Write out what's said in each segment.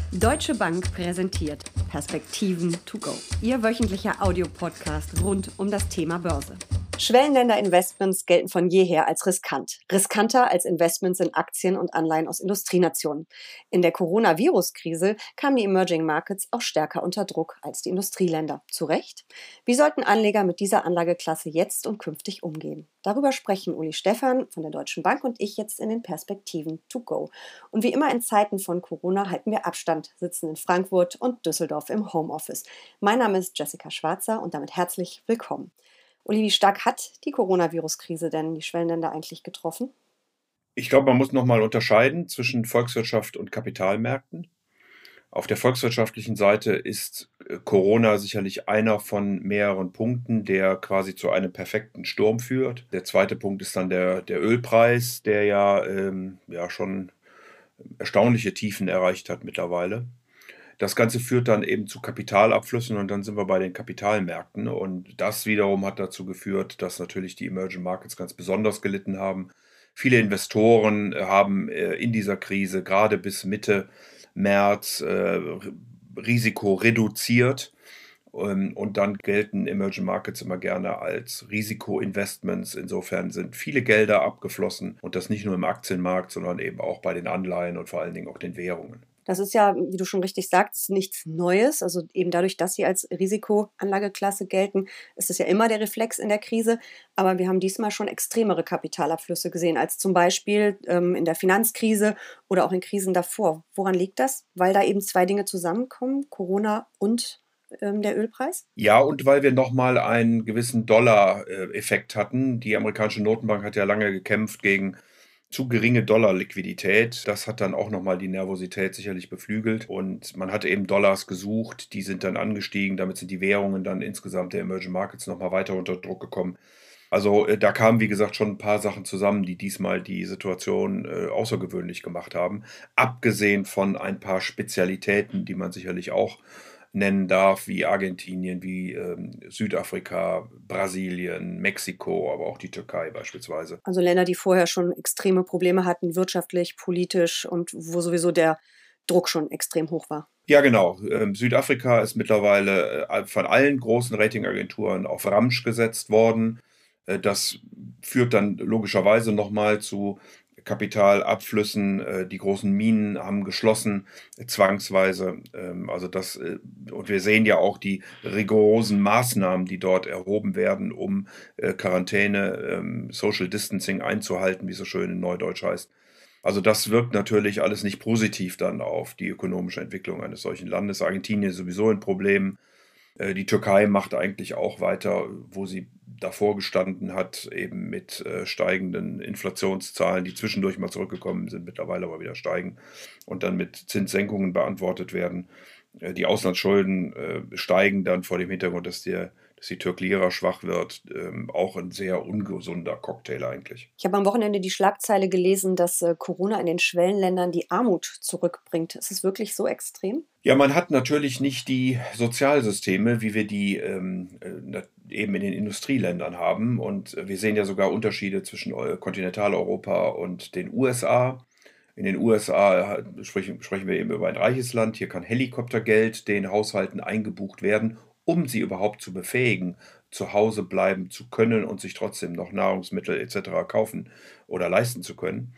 Deutsche Bank präsentiert Perspektiven to go. Ihr wöchentlicher Audiopodcast rund um das Thema Börse. Schwellenländer-Investments gelten von jeher als riskant. Riskanter als Investments in Aktien und Anleihen aus Industrienationen. In der Coronavirus-Krise kamen die Emerging Markets auch stärker unter Druck als die Industrieländer. Zu Recht? Wie sollten Anleger mit dieser Anlageklasse jetzt und künftig umgehen? Darüber sprechen Uli Stephan von der Deutschen Bank und ich jetzt in den Perspektiven to go. Und wie immer in Zeiten von Corona halten wir Abstand, sitzen in Frankfurt und Düsseldorf im Homeoffice. Mein Name ist Jessica Schwarzer und damit herzlich willkommen. Uli, wie stark hat die Coronavirus-Krise denn die Schwellenländer eigentlich getroffen? Ich glaube, man muss nochmal unterscheiden zwischen Volkswirtschaft und Kapitalmärkten. Auf der volkswirtschaftlichen Seite ist Corona sicherlich einer von mehreren Punkten, der quasi zu einem perfekten Sturm führt. Der zweite Punkt ist dann der Ölpreis, der ja schon erstaunliche Tiefen erreicht hat mittlerweile. Das Ganze führt dann eben zu Kapitalabflüssen und dann sind wir bei den Kapitalmärkten. Und das wiederum hat dazu geführt, dass natürlich die Emerging Markets ganz besonders gelitten haben. Viele Investoren haben in dieser Krise gerade bis Mitte März Risiko reduziert. Und dann gelten Emerging Markets immer gerne als Risikoinvestments. Insofern sind viele Gelder abgeflossen und das nicht nur im Aktienmarkt, sondern eben auch bei den Anleihen und vor allen Dingen auch den Währungen. Das ist ja, wie du schon richtig sagst, nichts Neues. Also eben dadurch, dass sie als Risikoanlageklasse gelten, ist es ja immer der Reflex in der Krise. Aber wir haben diesmal schon extremere Kapitalabflüsse gesehen, als zum Beispiel in der Finanzkrise oder auch in Krisen davor. Woran liegt das? Weil da eben zwei Dinge zusammenkommen, Corona und der Ölpreis? Ja, und weil wir nochmal einen gewissen Dollar-Effekt hatten. Die amerikanische Notenbank hat ja lange gekämpft gegen zu geringe Dollarliquidität. Das hat dann auch nochmal die Nervosität sicherlich beflügelt. Und man hat eben Dollars gesucht, die sind dann angestiegen. Damit sind die Währungen dann insgesamt der Emerging Markets nochmal weiter unter Druck gekommen. Also da kamen, wie gesagt, schon ein paar Sachen zusammen, die diesmal die Situation außergewöhnlich gemacht haben. Abgesehen von ein paar Spezialitäten, die man sicherlich auch nennen darf, wie Argentinien, wie Südafrika, Brasilien, Mexiko, aber auch die Türkei beispielsweise. Also Länder, die vorher schon extreme Probleme hatten, wirtschaftlich, politisch und wo sowieso der Druck schon extrem hoch war. Ja, genau. Südafrika ist mittlerweile von allen großen Ratingagenturen auf Ramsch gesetzt worden. Das führt dann logischerweise nochmal zu Kapitalabflüssen. Die großen Minen haben geschlossen, zwangsweise. Und wir sehen ja auch die rigorosen Maßnahmen, die dort erhoben werden, um Quarantäne, Social Distancing einzuhalten, wie es so schön in Neudeutsch heißt. Also das wirkt natürlich alles nicht positiv dann auf die ökonomische Entwicklung eines solchen Landes. Argentinien ist sowieso ein Problem. Die Türkei macht eigentlich auch weiter, wo sie davor gestanden hat, eben mit steigenden Inflationszahlen, die zwischendurch mal zurückgekommen sind, mittlerweile aber wieder steigen und dann mit Zinssenkungen beantwortet werden. Die Auslandsschulden steigen dann vor dem Hintergrund, dass die Türk-Lira schwach wird. Auch ein sehr ungesunder Cocktail eigentlich. Ich habe am Wochenende die Schlagzeile gelesen, dass Corona in den Schwellenländern die Armut zurückbringt. Ist es wirklich so extrem? Ja, man hat natürlich nicht die Sozialsysteme, wie wir die eben in den Industrieländern haben. Und wir sehen ja sogar Unterschiede zwischen Kontinentaleuropa und den USA. In den USA sprechen wir eben über ein reiches Land. Hier kann Helikoptergeld den Haushalten eingebucht werden, um sie überhaupt zu befähigen, zu Hause bleiben zu können und sich trotzdem noch Nahrungsmittel etc. kaufen oder leisten zu können.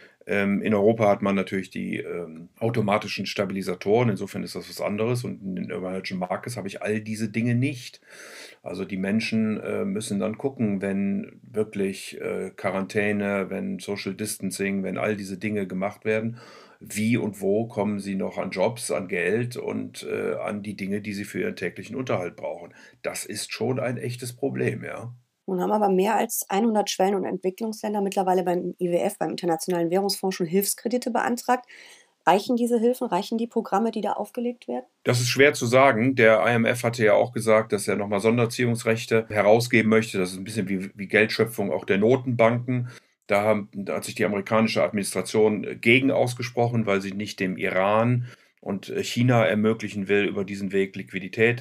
In Europa hat man natürlich die automatischen Stabilisatoren, insofern ist das was anderes. Und in den Emerging Markets habe ich all diese Dinge nicht. Also die Menschen müssen dann gucken, wenn wirklich Quarantäne, wenn Social Distancing, wenn all diese Dinge gemacht werden, wie und wo kommen sie noch an Jobs, an Geld und an die Dinge, die sie für ihren täglichen Unterhalt brauchen. Das ist schon ein echtes Problem, ja. Nun haben aber mehr als 100 Schwellen- und Entwicklungsländer mittlerweile beim IWF, beim Internationalen Währungsfonds, schon Hilfskredite beantragt. Reichen diese Hilfen, reichen die Programme, die da aufgelegt werden? Das ist schwer zu sagen. Der IMF hatte ja auch gesagt, dass er nochmal Sonderziehungsrechte herausgeben möchte. Das ist ein bisschen wie Geldschöpfung auch der Notenbanken. Da hat sich die amerikanische Administration gegen ausgesprochen, weil sie nicht dem Iran und China ermöglichen will, über diesen Weg Liquidität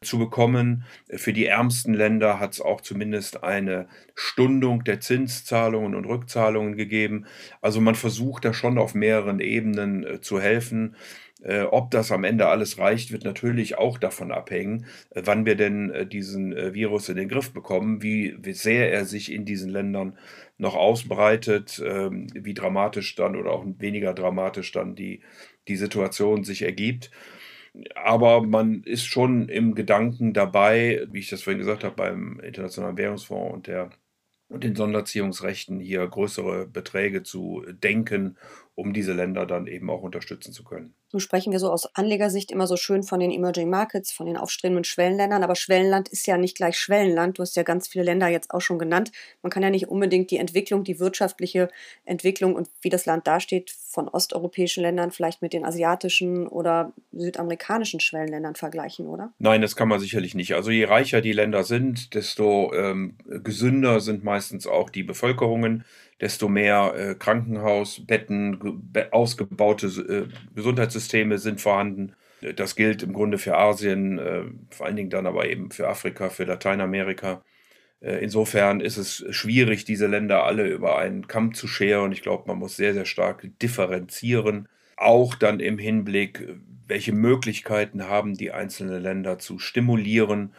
zu bekommen. Für die ärmsten Länder hat es auch zumindest eine Stundung der Zinszahlungen und Rückzahlungen gegeben. Also man versucht da schon auf mehreren Ebenen zu helfen. Ob das am Ende alles reicht, wird natürlich auch davon abhängen, wann wir denn diesen Virus in den Griff bekommen, wie sehr er sich in diesen Ländern noch ausbreitet, wie dramatisch dann oder auch weniger dramatisch dann die Situation sich ergibt. Aber man ist schon im Gedanken dabei, wie ich das vorhin gesagt habe, beim Internationalen Währungsfonds und den Sonderziehungsrechten hier größere Beträge zu denken, um diese Länder dann eben auch unterstützen zu können. Nun sprechen wir so aus Anlegersicht immer so schön von den Emerging Markets, von den aufstrebenden Schwellenländern, aber Schwellenland ist ja nicht gleich Schwellenland. Du hast ja ganz viele Länder jetzt auch schon genannt. Man kann ja nicht unbedingt die Entwicklung, die wirtschaftliche Entwicklung und wie das Land dasteht, von osteuropäischen Ländern vielleicht mit den asiatischen oder südamerikanischen Schwellenländern vergleichen, oder? Nein, das kann man sicherlich nicht. Also je reicher die Länder sind, desto gesünder sind meistens auch die Bevölkerungen, desto mehr Krankenhausbetten, ausgebaute Gesundheitssysteme sind vorhanden. Das gilt im Grunde für Asien, vor allen Dingen dann aber eben für Afrika, für Lateinamerika. Insofern ist es schwierig, diese Länder alle über einen Kamm zu scheren. Ich glaube, man muss sehr, sehr stark differenzieren. Auch dann im Hinblick, welche Möglichkeiten haben die einzelnen Länder zu stimulieren.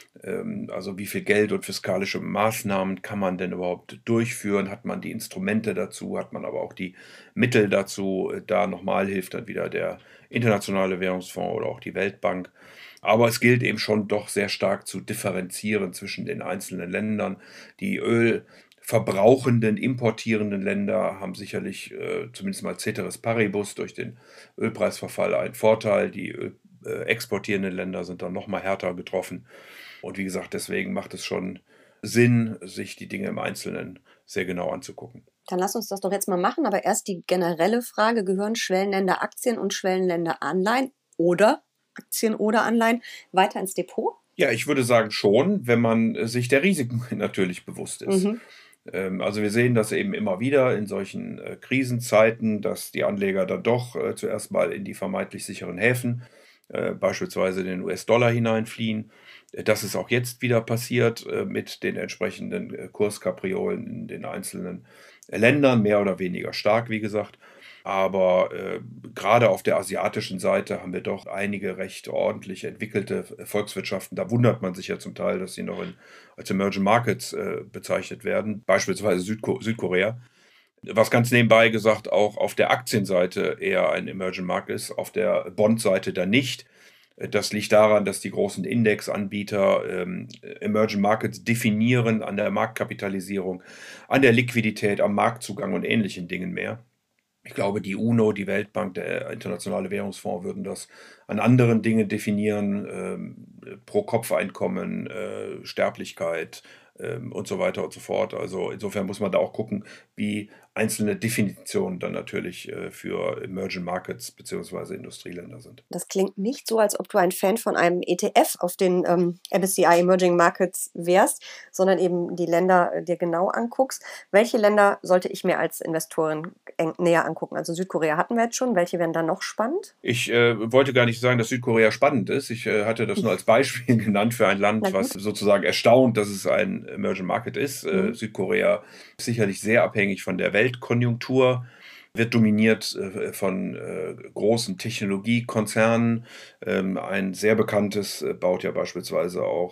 Also wie viel Geld und fiskalische Maßnahmen kann man denn überhaupt durchführen? Hat man die Instrumente dazu? Hat man aber auch die Mittel dazu? Da nochmal hilft dann wieder der Internationale Währungsfonds oder auch die Weltbank. Aber es gilt eben schon doch sehr stark zu differenzieren zwischen den einzelnen Ländern. Die ölverbrauchenden, importierenden Länder haben sicherlich zumindest mal Ceteris Paribus durch den Ölpreisverfall einen Vorteil. Die exportierenden Länder sind dann nochmal härter getroffen. Und wie gesagt, deswegen macht es schon Sinn, sich die Dinge im Einzelnen sehr genau anzugucken. Dann lass uns das doch jetzt mal machen, aber erst die generelle Frage, gehören Schwellenländer Aktien und Schwellenländer Anleihen oder Aktien oder Anleihen weiter ins Depot? Ja, ich würde sagen schon, wenn man sich der Risiken natürlich bewusst ist. Also wir sehen das eben immer wieder in solchen Krisenzeiten, dass die Anleger dann doch zuerst mal in die vermeintlich sicheren Häfen, beispielsweise den US-Dollar hineinfliehen. Das ist auch jetzt wieder passiert mit den entsprechenden Kurskapriolen in den einzelnen Ländern, mehr oder weniger stark, wie gesagt. Aber gerade auf der asiatischen Seite haben wir doch einige recht ordentlich entwickelte Volkswirtschaften. Da wundert man sich ja zum Teil, dass sie noch als Emerging Markets bezeichnet werden, beispielsweise Südkorea. Was ganz nebenbei gesagt auch auf der Aktienseite eher ein Emerging Market ist, auf der Bond-Seite dann nicht. Das liegt daran, dass die großen Indexanbieter Emerging Markets definieren an der Marktkapitalisierung, an der Liquidität, am Marktzugang und ähnlichen Dingen mehr. Ich glaube, die UNO, die Weltbank, der Internationale Währungsfonds würden das an anderen Dingen definieren, Pro-Kopf-Einkommen, Sterblichkeit und so weiter und so fort. Also insofern muss man da auch gucken, wie einzelne Definitionen dann natürlich für Emerging Markets bzw. Industrieländer sind. Das klingt nicht so, als ob du ein Fan von einem ETF auf den MSCI Emerging Markets wärst, sondern eben die Länder dir genau anguckst. Welche Länder sollte ich mir als Investorin näher angucken? Also Südkorea hatten wir jetzt schon. Welche wären dann noch spannend? Ich wollte gar nicht sagen, dass Südkorea spannend ist. Ich hatte das nur als Beispiel genannt für ein Land, was sozusagen erstaunt, dass es ein Emerging Market ist. Südkorea ist sicherlich sehr abhängig von der Weltkonjunktur, wird dominiert von großen Technologiekonzernen. Ein sehr bekanntes baut ja beispielsweise auch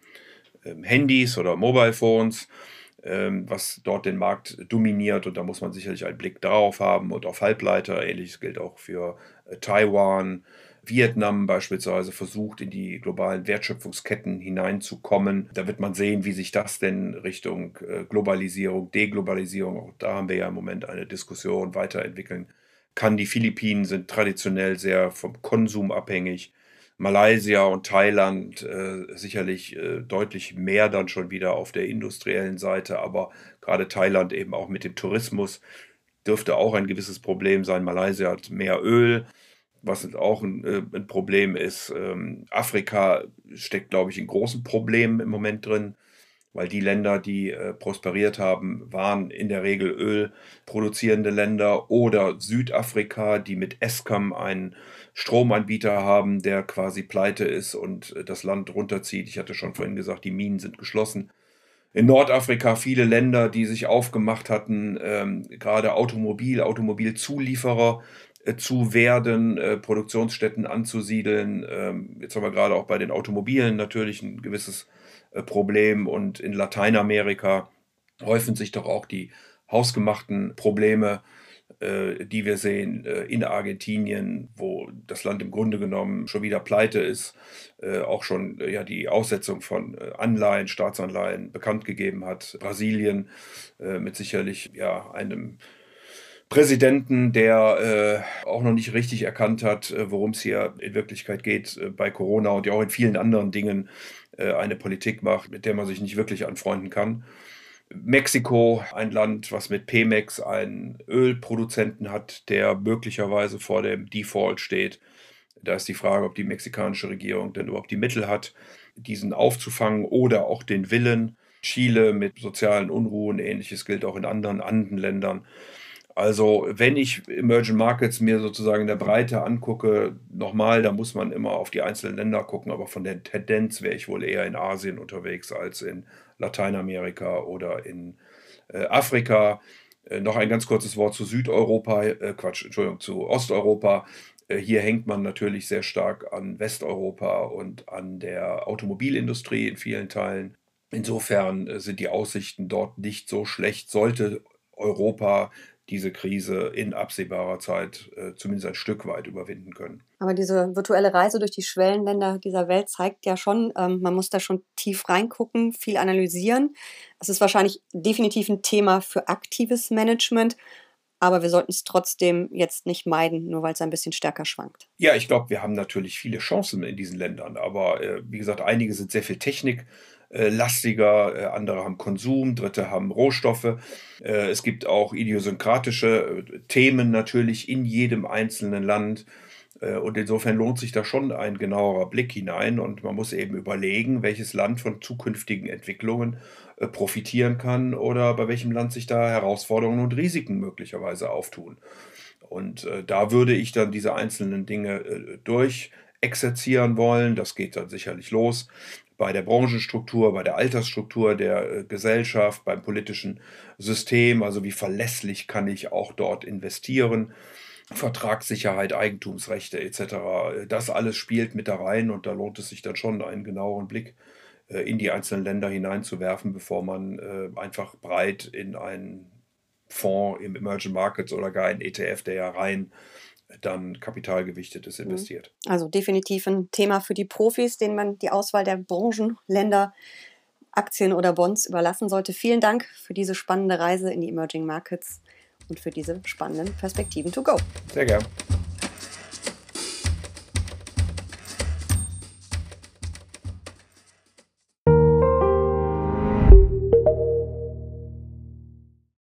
Handys oder Mobile Phones, was dort den Markt dominiert. Und da muss man sicherlich einen Blick darauf haben und auf Halbleiter. Ähnliches gilt auch für Taiwan. Vietnam beispielsweise versucht, in die globalen Wertschöpfungsketten hineinzukommen. Da wird man sehen, wie sich das denn Richtung Globalisierung, Deglobalisierung, auch da haben wir ja im Moment eine Diskussion, weiterentwickeln kann. Die Philippinen sind traditionell sehr vom Konsum abhängig. Malaysia und Thailand sicherlich deutlich mehr dann schon wieder auf der industriellen Seite, aber gerade Thailand eben auch mit dem Tourismus dürfte auch ein gewisses Problem sein. Malaysia hat mehr Öl, was auch ein Problem ist. Afrika steckt, glaube ich, in großen Problemen im Moment drin. weil die Länder, die prosperiert haben, waren in der Regel ölproduzierende Länder, oder Südafrika, die mit Eskom einen Stromanbieter haben, der quasi pleite ist und das Land runterzieht. Ich hatte schon vorhin gesagt, die Minen sind geschlossen. In Nordafrika viele Länder, die sich aufgemacht hatten, gerade Automobilzulieferer zu werden, Produktionsstätten anzusiedeln. Jetzt haben wir gerade auch bei den Automobilen natürlich ein gewisses Problem, und in Lateinamerika häufen sich doch auch die hausgemachten Probleme, die wir sehen in Argentinien, wo das Land im Grunde genommen schon wieder pleite ist, auch schon ja die Aussetzung von Anleihen, Staatsanleihen bekannt gegeben hat. Brasilien mit sicherlich ja einem Präsidenten, der auch noch nicht richtig erkannt hat, worum es hier in Wirklichkeit geht bei Corona, und ja auch in vielen anderen Dingen eine Politik macht, mit der man sich nicht wirklich anfreunden kann. Mexiko, ein Land, was mit Pemex einen Ölproduzenten hat, der möglicherweise vor dem Default steht. Da ist die Frage, ob die mexikanische Regierung denn überhaupt die Mittel hat, diesen aufzufangen, oder auch den Willen. Chile mit sozialen Unruhen, ähnliches gilt auch in anderen Andenländern. Also wenn ich Emerging Markets mir sozusagen in der Breite angucke, nochmal, da muss man immer auf die einzelnen Länder gucken, aber von der Tendenz wäre ich wohl eher in Asien unterwegs als in Lateinamerika oder in Afrika. Noch ein ganz kurzes Wort zu Südeuropa, zu Osteuropa. Hier hängt man natürlich sehr stark an Westeuropa und an der Automobilindustrie in vielen Teilen. Insofern sind die Aussichten dort nicht so schlecht, sollte Europa diese Krise in absehbarer Zeit zumindest ein Stück weit überwinden können. Aber diese virtuelle Reise durch die Schwellenländer dieser Welt zeigt ja schon, man muss da schon tief reingucken, viel analysieren. Es ist wahrscheinlich definitiv ein Thema für aktives Management, aber wir sollten es trotzdem jetzt nicht meiden, nur weil es ein bisschen stärker schwankt. Ja, ich glaube, wir haben natürlich viele Chancen in diesen Ländern, aber wie gesagt, einige sind sehr viel techniklastiger, andere haben Konsum, dritte haben Rohstoffe. Es gibt auch idiosynkratische Themen natürlich in jedem einzelnen Land. Und insofern lohnt sich da schon ein genauerer Blick hinein, und man muss eben überlegen, welches Land von zukünftigen Entwicklungen profitieren kann oder bei welchem Land sich da Herausforderungen und Risiken möglicherweise auftun. Und da würde ich dann diese einzelnen Dinge durchexerzieren wollen. Das geht dann sicherlich los bei der Branchenstruktur, bei der Altersstruktur der Gesellschaft, beim politischen System. Also wie verlässlich kann ich auch dort investieren? Vertragssicherheit, Eigentumsrechte etc. Das alles spielt mit da rein, und da lohnt es sich dann schon, einen genaueren Blick in die einzelnen Länder hineinzuwerfen, bevor man einfach breit in einen Fonds im Emerging Markets oder gar einen ETF, der ja rein dann kapitalgewichtet ist, investiert. Also definitiv ein Thema für die Profis, denen man die Auswahl der Branchen, Länder, Aktien oder Bonds überlassen sollte. Vielen Dank für diese spannende Reise in die Emerging Markets und für diese spannenden Perspektiven to go. Sehr gern.